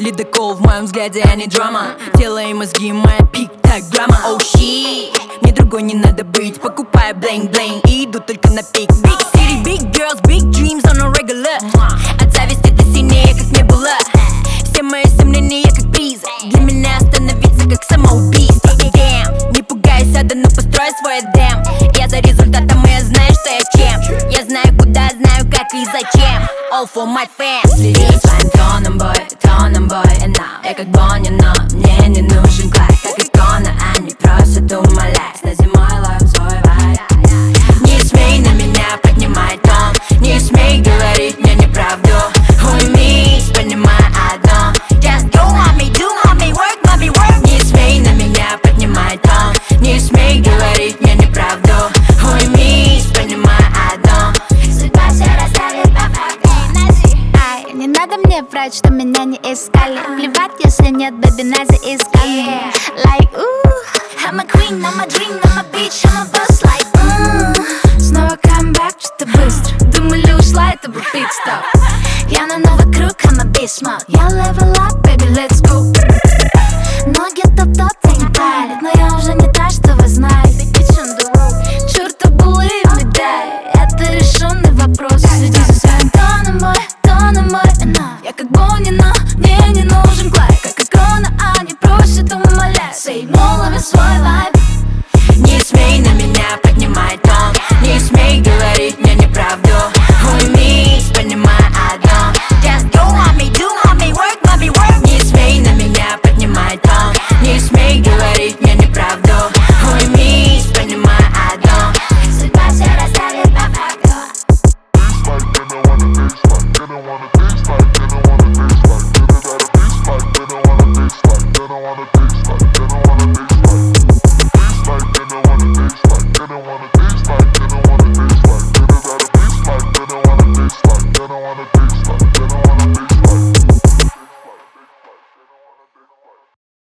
Ледокол в моем взгляде, а не драма. Тело и мозги, моя пиктограмма. Оу, щит, мне другой не надо быть. Покупаю блейн-блейн и иду только на пик. Big city, big girls, big dreams on a regular. От зависти ты сильнее, как не было. Все мои сомнения, как приза. Для меня остановиться, как самоубийство. Damn, не пугайся, да ну построй свой эдем. Я за результатом, и я знаю, что я чем. Я знаю куда, знаю как и зачем. All for my fans. Следи за своим тоном, бой, and now я как Бонни, но мне не нужен Клайд. Как икона, они просят умолять. На зимой ловим свой вайб. Не смей на меня поднимать тон. Не смей говорить мне неправду. Уймись, понимай одно. Just do mommy, work. Не смей на меня поднимать тон. Не смей говорить мне неправду. Уймись, понимай одно. Судьба все расставит по факту. Ай, не надо мне врать, что меня не искали. Плевать, если нет, бэби, нас заискали. Like, I'm a queen, I'm a dream, I'm a bitch, I'm a boss. Like, снова камбэк, что-то быстро. Думали, ушла, это был пит-стоп. Я на новый круг, I'm a beast mode. Я level up, baby, let's go. Ноги топ-топ, я не палит, но я уже не та,